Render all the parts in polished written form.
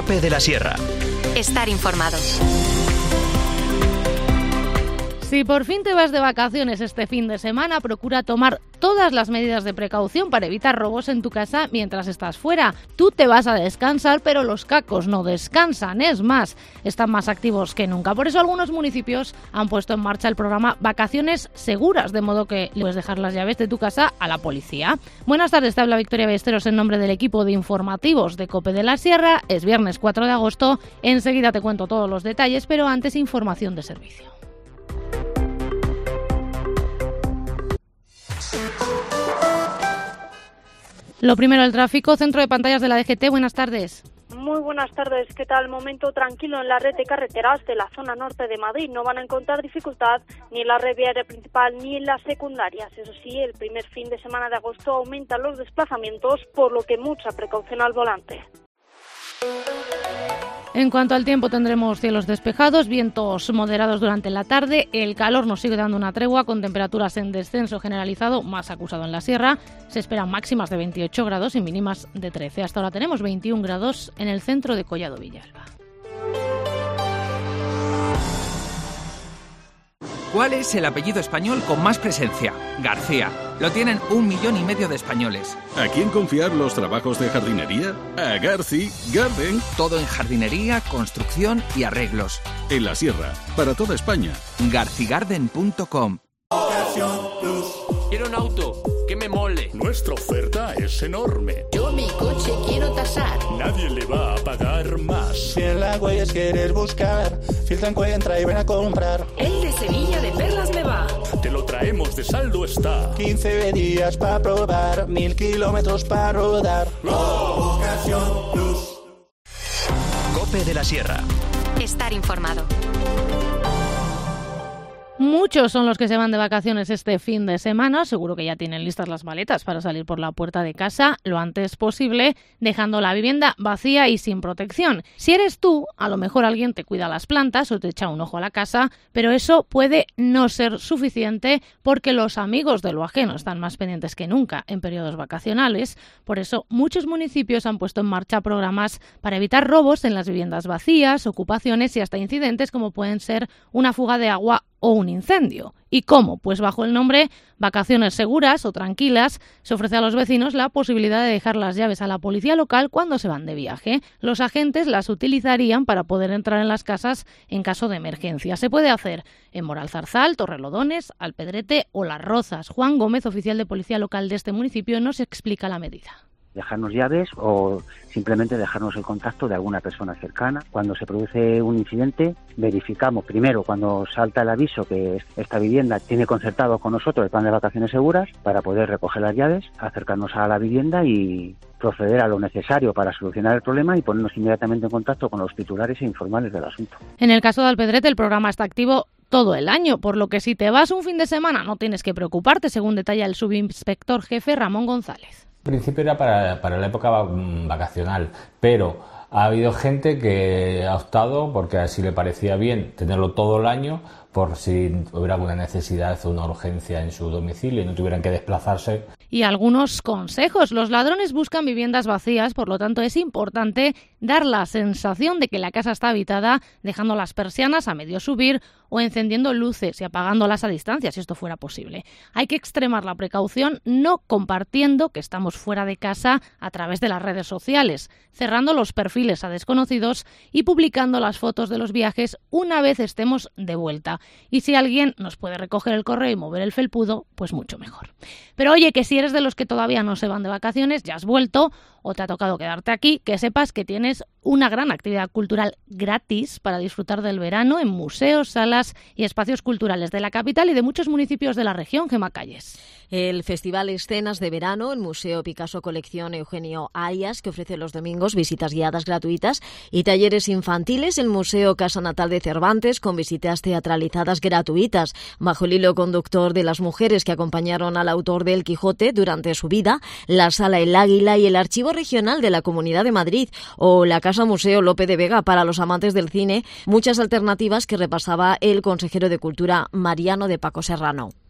COPE de la Sierra. Estar informado. Si por fin te vas de vacaciones este fin de semana, procura tomar todas las medidas de precaución para evitar robos en tu casa mientras estás fuera. Tú te vas a descansar, pero los cacos no descansan. Es más, están más activos que nunca. Por eso algunos municipios han puesto en marcha el programa Vacaciones Seguras, de modo que le puedes dejar las llaves de tu casa a la policía. Buenas tardes, te habla Victoria Ballesteros en nombre del equipo de informativos de COPE de la Sierra. Es viernes 4 de agosto. Enseguida te cuento todos los detalles, pero antes información de servicio. Lo primero, el tráfico. Centro de pantallas de la DGT, buenas tardes. Muy buenas tardes, ¿qué tal? Momento tranquilo en la red de carreteras de la zona norte de Madrid. No van a encontrar dificultad ni en la red viaria principal ni en las secundarias. Eso sí, el primer fin de semana de agosto aumentan los desplazamientos, por lo que mucha precaución al volante. En cuanto al tiempo, tendremos cielos despejados, vientos moderados durante la tarde. El calor nos sigue dando una tregua con temperaturas en descenso generalizado, más acusado en la sierra. Se esperan máximas de 28 grados y mínimas de 13. Hasta ahora tenemos 21 grados en el centro de Collado Villalba. ¿Cuál es el apellido español con más presencia? García. Lo tienen 1,5 millones de españoles. ¿A quién confiar los trabajos de jardinería? A Garci Garden. Todo en jardinería, construcción y arreglos. En la sierra, para toda España. garcigarden.com. Quiero un auto que me mole. Nuestra oferta es enorme. Yo mi coche quiero tasar. Nadie le va a pagar más. Si en la Huellas quieres buscar, filtra, encuentra y ven a comprar. El de Sevilla de Perlas me va. Te lo traemos de saldo está. 15 días para probar, 1000 kilómetros para rodar. Ocasión Plus. COPE de la Sierra. Estar informado. Muchos son los que se van de vacaciones este fin de semana. Seguro que ya tienen listas las maletas para salir por la puerta de casa lo antes posible, dejando la vivienda vacía y sin protección. Si eres tú, a lo mejor alguien te cuida las plantas o te echa un ojo a la casa, pero eso puede no ser suficiente porque los amigos de lo ajeno están más pendientes que nunca en periodos vacacionales. Por eso, muchos municipios han puesto en marcha programas para evitar robos en las viviendas vacías, ocupaciones y hasta incidentes como pueden ser una fuga de agua o un incendio. ¿Y cómo? Pues bajo el nombre Vacaciones Seguras o Tranquilas se ofrece a los vecinos la posibilidad de dejar las llaves a la policía local cuando se van de viaje. Los agentes las utilizarían para poder entrar en las casas en caso de emergencia. Se puede hacer en Moralzarzal, Torrelodones, Alpedrete o Las Rozas. Juan Gómez, oficial de policía local de este municipio, nos explica la medida. Dejarnos llaves o simplemente dejarnos el contacto de alguna persona cercana. Cuando se produce un incidente, verificamos primero cuando salta el aviso que esta vivienda tiene concertado con nosotros el plan de vacaciones seguras para poder recoger las llaves, acercarnos a la vivienda y proceder a lo necesario para solucionar el problema y ponernos inmediatamente en contacto con los titulares e informarles del asunto. En el caso de Alpedrete, el programa está activo todo el año, por lo que si te vas un fin de semana no tienes que preocuparte, según detalla el subinspector jefe Ramón González. En principio era para la época vacacional, pero ha habido gente que ha optado, porque así le parecía bien, tenerlo todo el año, por si hubiera alguna necesidad o una urgencia en su domicilio y no tuvieran que desplazarse. Y algunos consejos. Los ladrones buscan viviendas vacías, por lo tanto es importante dar la sensación de que la casa está habitada, dejando las persianas a medio subir o encendiendo luces y apagándolas a distancia, si esto fuera posible. Hay que extremar la precaución no compartiendo que estamos fuera de casa a través de las redes sociales, cerrando los perfiles a desconocidos y publicando las fotos de los viajes una vez estemos de vuelta. Y si alguien nos puede recoger el correo y mover el felpudo, pues mucho mejor. Pero oye, que si eres de los que todavía no se van de vacaciones, ya has vuelto o te ha tocado quedarte aquí, que sepas que tienes una gran actividad cultural gratis para disfrutar del verano en museos, salas y espacios culturales de la capital y de muchos municipios de la región. Gemma Calles. El Festival Escenas de Verano, el Museo Picasso Colección Eugenio Arias, que ofrece los domingos visitas guiadas gratuitas y talleres infantiles, el Museo Casa Natal de Cervantes, con visitas teatralizadas gratuitas, bajo el hilo conductor de las mujeres que acompañaron al autor del Quijote durante su vida, la Sala El Águila y el Archivo Regional de la Comunidad de Madrid, o la Casa Museo Lope de Vega para los amantes del cine, muchas alternativas que repasaba el consejero de Cultura Mariano de Paco Serrano.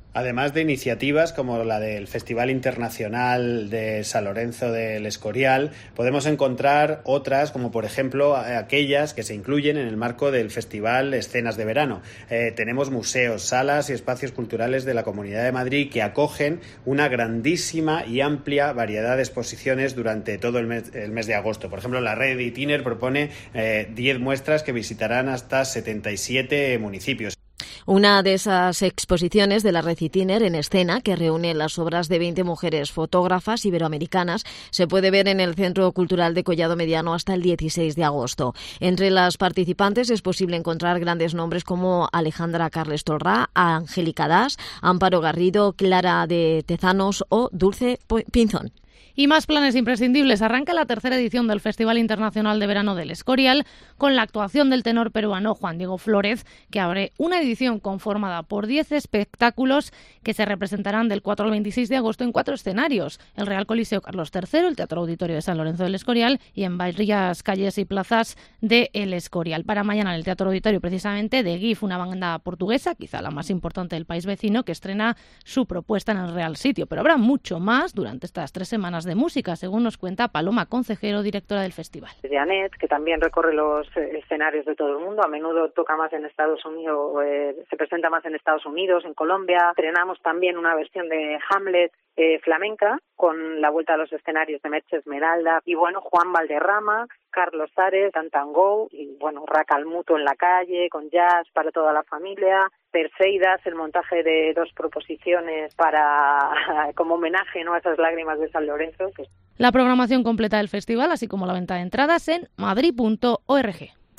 Además de iniciativas como la del Festival Internacional de San Lorenzo del Escorial, podemos encontrar otras, como por ejemplo aquellas que se incluyen en el marco del Festival Escenas de Verano. Tenemos museos, salas y espacios culturales de la Comunidad de Madrid que acogen una grandísima y amplia variedad de exposiciones durante todo el mes de agosto. Por ejemplo, la red Itiner propone 10 muestras que visitarán hasta 77 municipios. Una de esas exposiciones de la Red Itiner en escena, que reúne las obras de 20 mujeres fotógrafas iberoamericanas, se puede ver en el Centro Cultural de Collado Mediano hasta el 16 de agosto. Entre las participantes es posible encontrar grandes nombres como Alejandra Carles Torrá, Angélica Das, Amparo Garrido, Clara de Tezanos o Dulce Pinzón. Y más planes imprescindibles. Arranca la tercera edición del Festival Internacional de Verano del Escorial con la actuación del tenor peruano Juan Diego Flórez, que abre una edición conformada por 10 espectáculos que se representarán del 4 al 26 de agosto en 4 escenarios: el Real Coliseo Carlos III, el Teatro Auditorio de San Lorenzo del Escorial y en varias calles y plazas de El Escorial. Para mañana en el Teatro Auditorio, precisamente, The Gift, una banda portuguesa, quizá la más importante del país vecino, que estrena su propuesta en el Real Sitio. Pero habrá mucho más durante estas 3 semanas de música, según nos cuenta Paloma Concejero, directora del festival. Janet, que también recorre los escenarios de todo el mundo, a menudo toca más en Estados Unidos, se presenta más en Estados Unidos, en Colombia. Estrenamos también una versión de Hamlet flamenca con la vuelta a los escenarios de Merche Esmeralda y bueno, Juan Valderrama, Carlos Ares, Tantango y bueno, Racalmuto en la calle con jazz para toda la familia, Perseidas, el montaje de 2 proposiciones para como homenaje, ¿no?, a esas lágrimas de San Lorenzo. La programación completa del festival, así como la venta de entradas en madrid.org.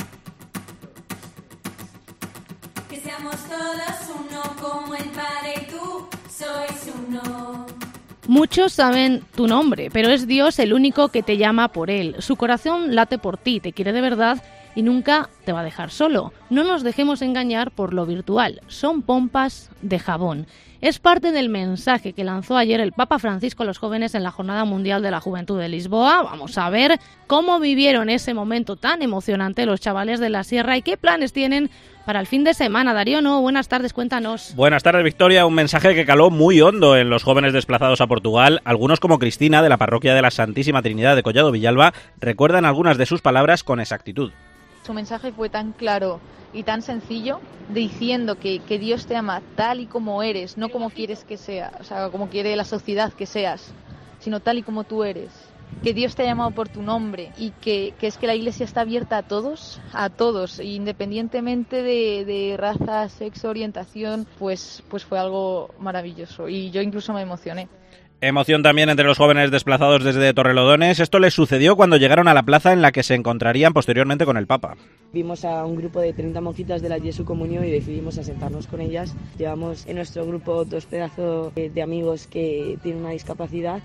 Que seamos todos uno como el Padre y tú sois uno. Muchos saben tu nombre, pero es Dios el único que te llama por él. Su corazón late por ti, te quiere de verdad y nunca te va a dejar solo. No nos dejemos engañar por lo virtual. Son pompas de jabón. Es parte del mensaje que lanzó ayer el Papa Francisco a los jóvenes en la Jornada Mundial de la Juventud de Lisboa. Vamos a ver cómo vivieron ese momento tan emocionante los chavales de la Sierra y qué planes tienen para el fin de semana. Darío, no, buenas tardes, cuéntanos. Buenas tardes, Victoria. Un mensaje que caló muy hondo en los jóvenes desplazados a Portugal. Algunos, como Cristina, de la parroquia de la Santísima Trinidad de Collado Villalba, recuerdan algunas de sus palabras con exactitud. Su mensaje fue tan claro y tan sencillo, diciendo que Dios te ama tal y como eres, no como quieres que seas, o sea, como quiere la sociedad que seas, sino tal y como tú eres. Que Dios te ha llamado por tu nombre y que es que la Iglesia está abierta a todos, independientemente de raza, sexo, orientación, pues fue algo maravilloso y yo incluso me emocioné. Emoción también entre los jóvenes desplazados desde Torrelodones. Esto les sucedió cuando llegaron a la plaza en la que se encontrarían posteriormente con el Papa. Vimos a un grupo de 30 monjitas de la Jesu Comunión y decidimos asentarnos con ellas. Llevamos en nuestro grupo 2 pedazos de amigos que tienen una discapacidad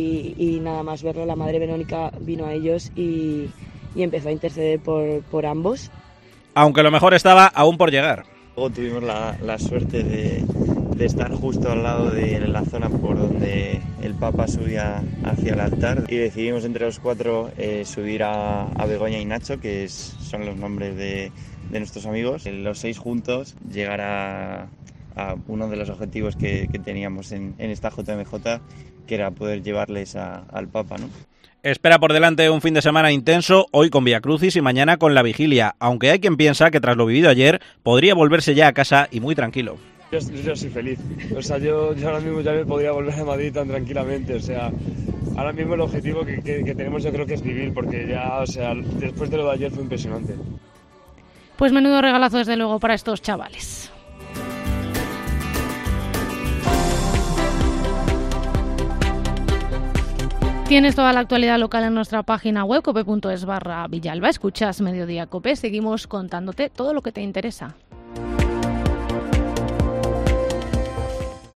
y nada más verlo, la Madre Verónica vino a ellos y empezó a interceder por ambos. Aunque lo mejor estaba aún por llegar. Luego tuvimos la suerte de estar justo al lado de la zona por donde el Papa subía hacia el altar y decidimos entre los 4 subir a Begoña y Nacho, que son los nombres de nuestros amigos, los 6 juntos, llegar a uno de los objetivos que teníamos en esta JMJ, que era poder llevarles al Papa, ¿no? Espera por delante un fin de semana intenso, hoy con Vía Crucis y mañana con la vigilia, aunque hay quien piensa que tras lo vivido ayer podría volverse ya a casa y muy tranquilo. Yo soy feliz, o sea, yo ahora mismo ya me podría volver a Madrid tan tranquilamente, o sea, ahora mismo el objetivo que tenemos yo creo que es vivir, porque ya, o sea, después de lo de ayer fue impresionante. Pues menudo regalazo desde luego para estos chavales. Tienes toda la actualidad local en nuestra página web cope.es/Villalba. Escuchas Mediodía Cope. Seguimos contándote todo lo que te interesa.